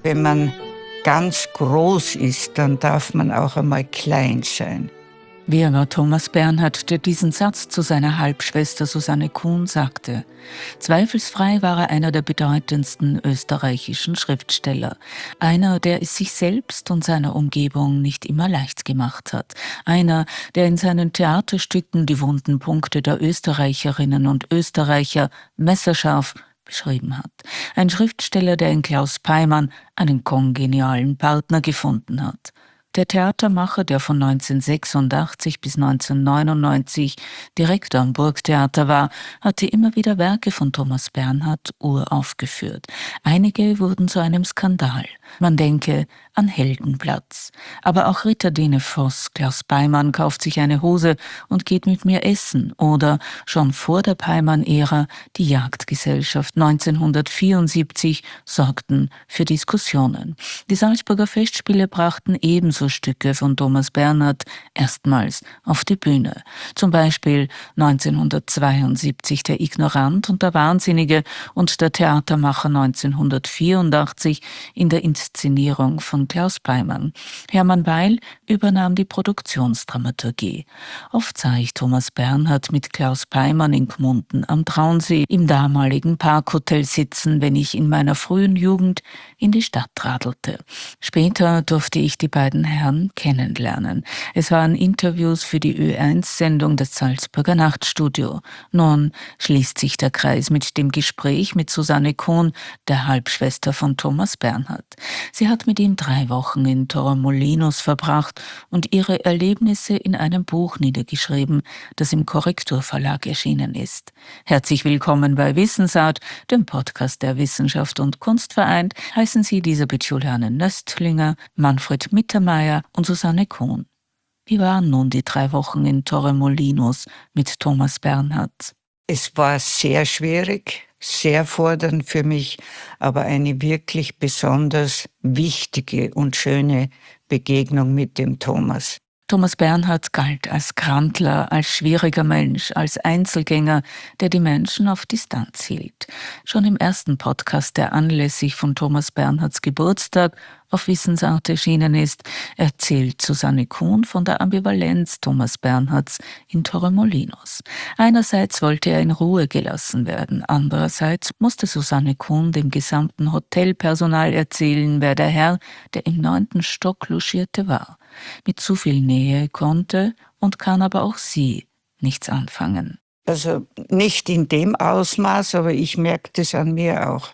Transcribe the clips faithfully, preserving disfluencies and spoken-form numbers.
Wenn man ganz groß ist, dann darf man auch einmal klein sein. Vera Thomas Bernhardt, der diesen Satz zu seiner Halbschwester Susanne Kuhn sagte. Zweifelsfrei war er einer der bedeutendsten österreichischen Schriftsteller. Einer, der es sich selbst und seiner Umgebung nicht immer leicht gemacht hat. Einer, der in seinen Theaterstücken die wunden Punkte der Österreicherinnen und Österreicher messerscharf beschrieben hat. Ein Schriftsteller, der in Klaus Peimann einen kongenialen Partner gefunden hat. Der Theatermacher, der von neunzehnhundertsechsundachtzig bis neunzehnhundertneunundneunzig Direktor am Burgtheater war, hatte immer wieder Werke von Thomas Bernhardt uraufgeführt. Einige wurden zu einem Skandal. Man denke an Heldenplatz. Aber auch Ritterdine Voss, Klaus Peimann kauft sich eine Hose und geht mit mir essen. Oder schon vor der Peimann-Ära die Jagdgesellschaft neunzehnhundertvierundsiebzig sorgten für Diskussionen. Die Salzburger Festspiele brachten ebenso Stücke von Thomas Bernhardt erstmals auf die Bühne. Zum Beispiel neunzehnhundertzweiundsiebzig Der Ignorant und der Wahnsinnige und der Theatermacher neunzehnhundertvierundachtzig in der Inszenierung von Klaus Peimann. Hermann Weil übernahm die Produktionsdramaturgie. Oft sah ich Thomas Bernhardt mit Klaus Peimann in Gmunden am Traunsee im damaligen Parkhotel sitzen, wenn ich in meiner frühen Jugend in die Stadt radelte. Später durfte ich die beiden Herren kennenlernen. Es waren Interviews für die Ö eins Sendung des Salzburger Nachtstudio. Nun schließt sich der Kreis mit dem Gespräch mit Susanne Kuhn, der Halbschwester von Thomas Bernhardt. Sie hat mit ihm drei Wochen in Torremolinos verbracht und ihre Erlebnisse in einem Buch niedergeschrieben, das im Korrekturverlag erschienen ist. Herzlich willkommen bei Wissensart, dem Podcast der Wissenschaft und Kunst vereint, heißen Sie Elisabeth Juliane Nöstlinger, Manfred Mittermeier und Susanne Kuhn. Wie waren nun die drei Wochen in Torremolinos mit Thomas Bernhardt? Es war sehr schwierig, sehr fordernd für mich, aber eine wirklich besonders wichtige und schöne Begegnung mit dem Thomas. Thomas Bernhardt galt als Krantler, als schwieriger Mensch, als Einzelgänger, der die Menschen auf Distanz hielt. Schon im ersten Podcast, der anlässlich von Thomas Bernhardts Geburtstag auf Wissensart erschienen ist, erzählt Susanne Kuhn von der Ambivalenz Thomas Bernhardts in Torremolinos. Einerseits wollte er in Ruhe gelassen werden, andererseits musste Susanne Kuhn dem gesamten Hotelpersonal erzählen, wer der Herr, der im neunten Stock logierte, war. Mit zu viel Nähe konnte und kann aber auch sie nichts anfangen. Also nicht in dem Ausmaß, aber ich merke das an mir auch.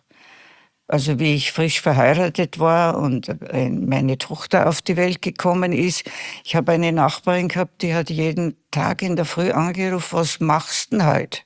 Also wie ich frisch verheiratet war und meine Tochter auf die Welt gekommen ist, ich habe eine Nachbarin gehabt, die hat jeden Tag in der Früh angerufen, was machst du denn heute?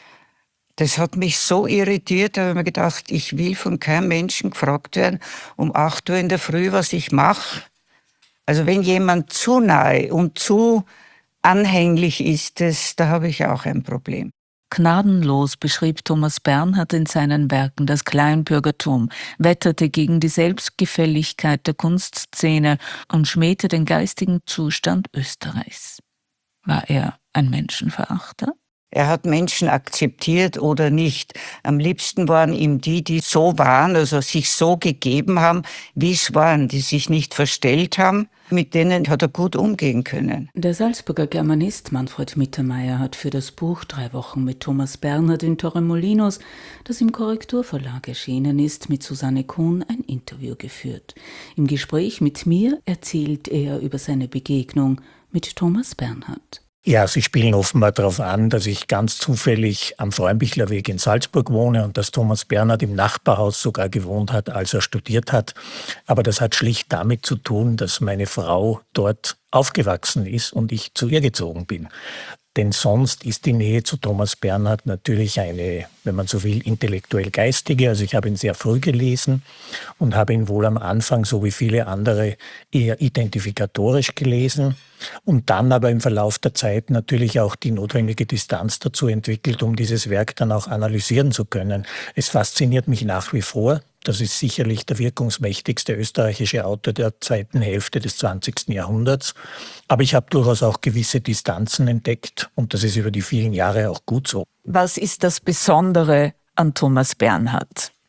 Das hat mich so irritiert, da habe ich mir gedacht, ich will von keinem Menschen gefragt werden, um acht Uhr in der Früh, was ich mache. Also wenn jemand zu nahe und zu anhänglich ist, das, da habe ich auch ein Problem. Gnadenlos beschrieb Thomas Bernhardt in seinen Werken das Kleinbürgertum, wetterte gegen die Selbstgefälligkeit der Kunstszene und schmähte den geistigen Zustand Österreichs. War er ein Menschenverachter? Er hat Menschen akzeptiert oder nicht. Am liebsten waren ihm die, die so waren, also sich so gegeben haben, wie es waren, die sich nicht verstellt haben. Mit denen hat er gut umgehen können. Der Salzburger Germanist Manfred Mittermeier hat für das Buch Drei Wochen mit Thomas Bernhardt in Torremolinos, das im Korrekturverlag erschienen ist, mit Susanne Kuhn ein Interview geführt. Im Gespräch mit mir erzählt er über seine Begegnung mit Thomas Bernhardt. Ja, Sie spielen offenbar darauf an, dass ich ganz zufällig am Frauenbichlerweg in Salzburg wohne und dass Thomas Bernhardt im Nachbarhaus sogar gewohnt hat, als er studiert hat. Aber das hat schlicht damit zu tun, dass meine Frau dort aufgewachsen ist und ich zu ihr gezogen bin. Denn sonst ist die Nähe zu Thomas Bernhardt natürlich eine, wenn man so will, intellektuell-geistige. Also ich habe ihn sehr früh gelesen und habe ihn wohl am Anfang, so wie viele andere, eher identifikatorisch gelesen und dann aber im Verlauf der Zeit natürlich auch die notwendige Distanz dazu entwickelt, um dieses Werk dann auch analysieren zu können. Es fasziniert mich nach wie vor. Das ist sicherlich der wirkungsmächtigste österreichische Autor der zweiten Hälfte des zwanzigsten Jahrhunderts. Aber ich habe durchaus auch gewisse Distanzen entdeckt und das ist über die vielen Jahre auch gut so. Was ist das Besondere an Thomas Bernhardt?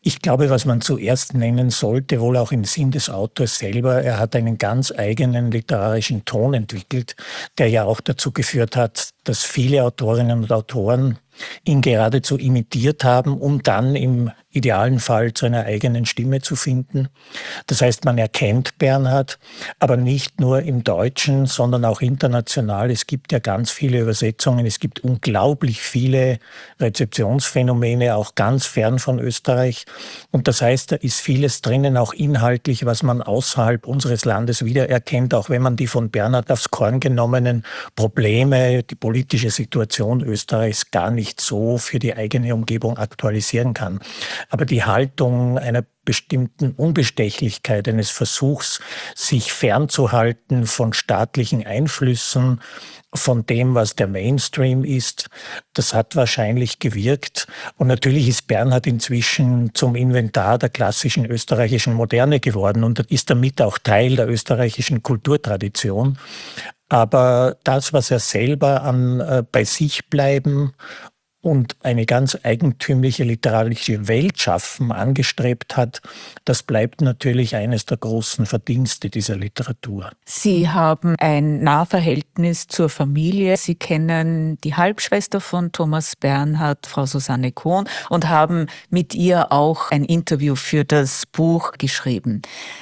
Ich glaube, was man zuerst nennen sollte, wohl auch im Sinn des Autors selber, er hat einen ganz eigenen literarischen Ton entwickelt, der ja auch dazu geführt hat, dass viele Autorinnen und Autoren ihn geradezu imitiert haben, um dann im idealen Fall zu einer eigenen Stimme zu finden. Das heißt, man erkennt Bernhard, aber nicht nur im Deutschen, sondern auch international. Es gibt ja ganz viele Übersetzungen, es gibt unglaublich viele Rezeptionsphänomene, auch ganz fern von Österreich. Und das heißt, da ist vieles drinnen, auch inhaltlich, was man außerhalb unseres Landes wiedererkennt, auch wenn man die von Bernhard aufs Korn genommenen Probleme, die politische Situation Österreichs gar nicht so für die eigene Umgebung aktualisieren kann. Aber die Haltung einer bestimmten Unbestechlichkeit, eines Versuchs, sich fernzuhalten von staatlichen Einflüssen, von dem, was der Mainstream ist, das hat wahrscheinlich gewirkt. Und natürlich ist Bernhard inzwischen zum Inventar der klassischen österreichischen Moderne geworden und ist damit auch Teil der österreichischen Kulturtradition. Aber das, was er selber an äh, bei sich bleiben und eine ganz eigentümliche literarische Welt schaffen angestrebt hat, das bleibt natürlich eines der großen Verdienste dieser Literatur. Sie haben ein Nahverhältnis zur Familie. Sie kennen die Halbschwester von Thomas Bernhard, Frau Susanne Kohn, und haben mit ihr auch ein Interview für das Buch geschrieben.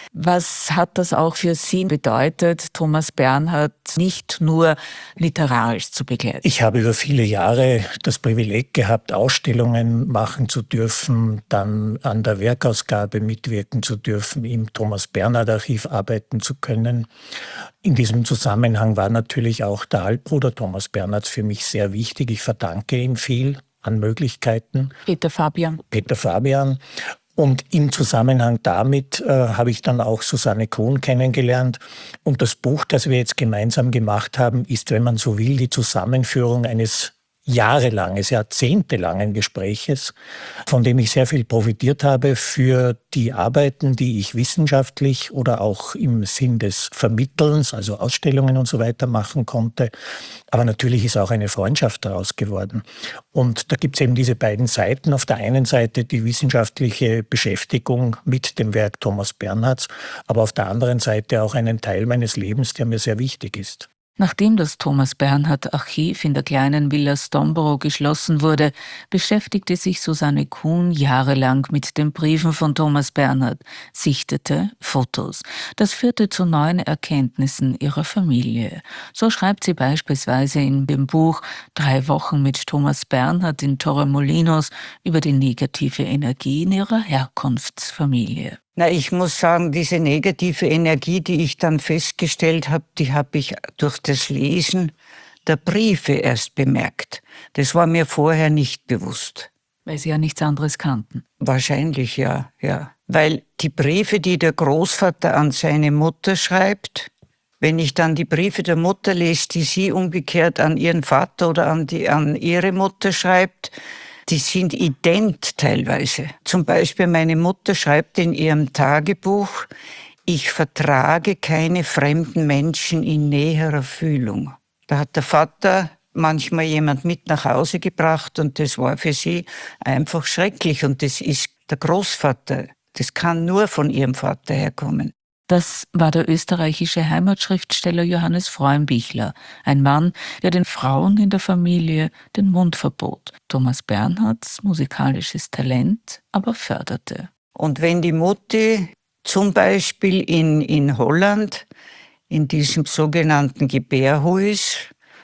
Was hat das auch für Sie bedeutet, Thomas Bernhard nicht nur literarisch zu begleiten? Ich habe über viele Jahre das Privileg gehabt, Ausstellungen machen zu dürfen, dann an der Werkausgabe mitwirken zu dürfen, im Thomas Bernhard Archiv arbeiten zu können. In diesem Zusammenhang war natürlich auch der Halbbruder Thomas Bernhards für mich sehr wichtig. Ich verdanke ihm viel an Möglichkeiten. Peter Fabian. Peter Fabian. Und im Zusammenhang damit äh, habe ich dann auch Susanne Kohn kennengelernt. Und das Buch, das wir jetzt gemeinsam gemacht haben, ist, wenn man so will, die Zusammenführung eines jahrelanges, jahrzehntelangen Gespräches, von dem ich sehr viel profitiert habe für die Arbeiten, die ich wissenschaftlich oder auch im Sinn des Vermittelns, also Ausstellungen und so weiter machen konnte. Aber natürlich ist auch eine Freundschaft daraus geworden. Und da gibt es eben diese beiden Seiten. Auf der einen Seite die wissenschaftliche Beschäftigung mit dem Werk Thomas Bernhards, aber auf der anderen Seite auch einen Teil meines Lebens, der mir sehr wichtig ist. Nachdem das Thomas Bernhard Archiv in der kleinen Villa Stomborough geschlossen wurde, beschäftigte sich Susanne Kohn jahrelang mit den Briefen von Thomas Bernhard, sichtete Fotos. Das führte zu neuen Erkenntnissen ihrer Familie. So schreibt sie beispielsweise in dem Buch Drei Wochen mit Thomas Bernhard in Torremolinos über die negative Energie in ihrer Herkunftsfamilie. Na, ich muss sagen, diese negative Energie, die ich dann festgestellt habe, die habe ich durch das Lesen der Briefe erst bemerkt. Das war mir vorher nicht bewusst. Weil Sie ja nichts anderes kannten. Wahrscheinlich, ja, ja. Weil die Briefe, die der Großvater an seine Mutter schreibt, wenn ich dann die Briefe der Mutter lese, die sie umgekehrt an ihren Vater oder an, die, an ihre Mutter schreibt, die sind ident teilweise. Zum Beispiel meine Mutter schreibt in ihrem Tagebuch, ich vertrage keine fremden Menschen in näherer Fühlung. Da hat der Vater manchmal jemand mit nach Hause gebracht und das war für sie einfach schrecklich. Und das ist der Großvater. Das kann nur von ihrem Vater herkommen. Das war der österreichische Heimatschriftsteller Johannes Freumbichler, ein Mann, der den Frauen in der Familie den Mund verbot, Thomas Bernhards musikalisches Talent aber förderte. Und wenn die Mutti zum Beispiel in, in Holland, in diesem sogenannten Gebärhuis,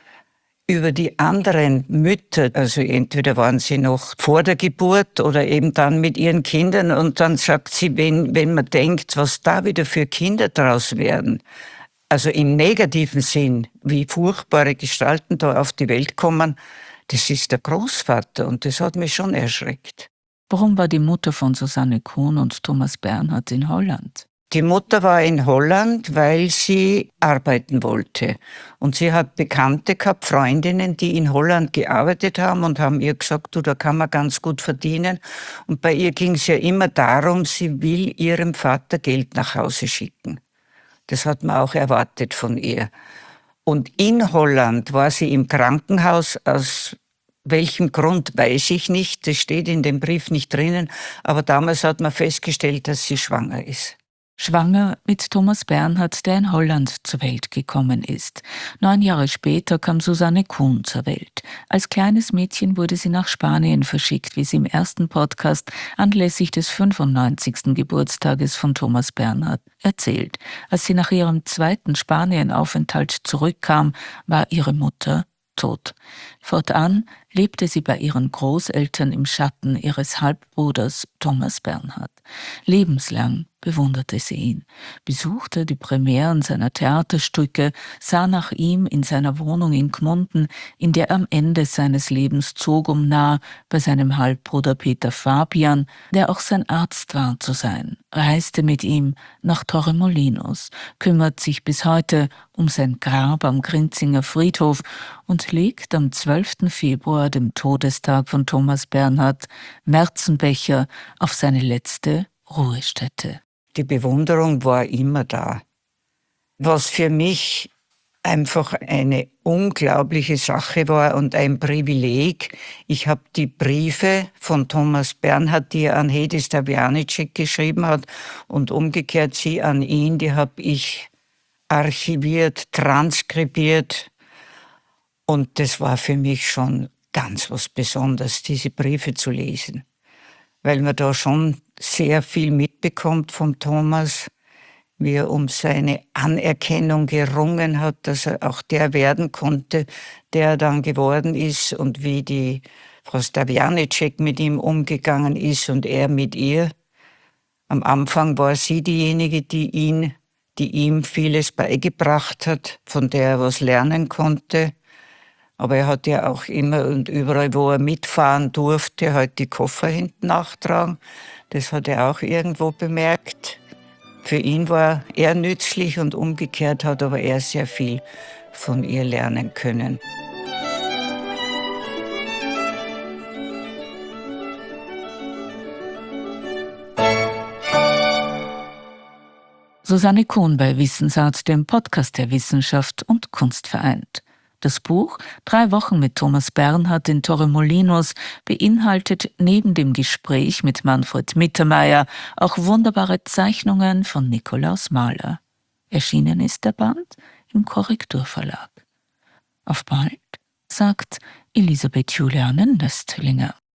über die anderen Mütter, also entweder waren sie noch vor der Geburt oder eben dann mit ihren Kindern, und dann sagt sie, wenn, wenn man denkt, was da wieder für Kinder draus werden, also im negativen Sinn, wie furchtbare Gestalten da auf die Welt kommen, das ist der Großvater und das hat mich schon erschreckt. Warum war die Mutter von Susanne Kohn und Thomas Bernhard in Holland? Die Mutter war in Holland, weil sie arbeiten wollte. Und sie hat Bekannte gehabt, Freundinnen, die in Holland gearbeitet haben und haben ihr gesagt, du, da kann man ganz gut verdienen. Und bei ihr ging es ja immer darum, sie will ihrem Vater Geld nach Hause schicken. Das hat man auch erwartet von ihr. Und in Holland war sie im Krankenhaus aus welchem Grund, weiß ich nicht. Das steht in dem Brief nicht drinnen. Aber damals hat man festgestellt, dass sie schwanger ist. Schwanger mit Thomas Bernhard, der in Holland zur Welt gekommen ist. Neun Jahre später kam Susanne Kuhn zur Welt. Als kleines Mädchen wurde sie nach Spanien verschickt, wie sie im ersten Podcast anlässlich des fünfundneunzigsten Geburtstages von Thomas Bernhard erzählt. Als sie nach ihrem zweiten Spanienaufenthalt zurückkam, war ihre Mutter tot. Fortan lebte sie bei ihren Großeltern im Schatten ihres Halbbruders Thomas Bernhard. Lebenslang bewunderte sie ihn, besuchte die Premieren seiner Theaterstücke, sah nach ihm in seiner Wohnung in Gmunden, in der er am Ende seines Lebens zog, um nah bei seinem Halbbruder Peter Fabian, der auch sein Arzt war, zu sein, reiste mit ihm nach Torremolinos, kümmert sich bis heute um sein Grab am Grinzinger Friedhof und legt am zwölften Februar, dem Todestag von Thomas Bernhard, Märzenbecher auf seine letzte Ruhestätte. Die Bewunderung war immer da. Was für mich einfach eine unglaubliche Sache war und ein Privileg. Ich habe die Briefe von Thomas Bernhard, die er an Hedi Stavjanicek geschrieben hat, und umgekehrt sie an ihn, die habe ich archiviert, transkribiert. Und das war für mich schon ganz was Besonderes, diese Briefe zu lesen. Weil man da schon sehr viel mitbekommt vom Thomas, wie er um seine Anerkennung gerungen hat, dass er auch der werden konnte, der er dann geworden ist, und wie die Frau Stavjanicek mit ihm umgegangen ist und er mit ihr. Am Anfang war sie diejenige, die ihn, die ihm vieles beigebracht hat, von der er was lernen konnte. Aber er hat ja auch immer und überall, wo er mitfahren durfte, halt die Koffer hinten nachtragen. Das hat er auch irgendwo bemerkt. Für ihn war er nützlich und umgekehrt hat aber er sehr viel von ihr lernen können. Susanne Kuhn bei Wissensart, dem Podcast der Wissenschaft und Kunst vereint. Das Buch »Drei Wochen mit Thomas Bernhard in Torremolinos« beinhaltet neben dem Gespräch mit Manfred Mittermeier auch wunderbare Zeichnungen von Nikolaus Mahler. Erschienen ist der Band im Korrekturverlag. Auf bald, sagt Elisabeth Juliane Nöstlinger.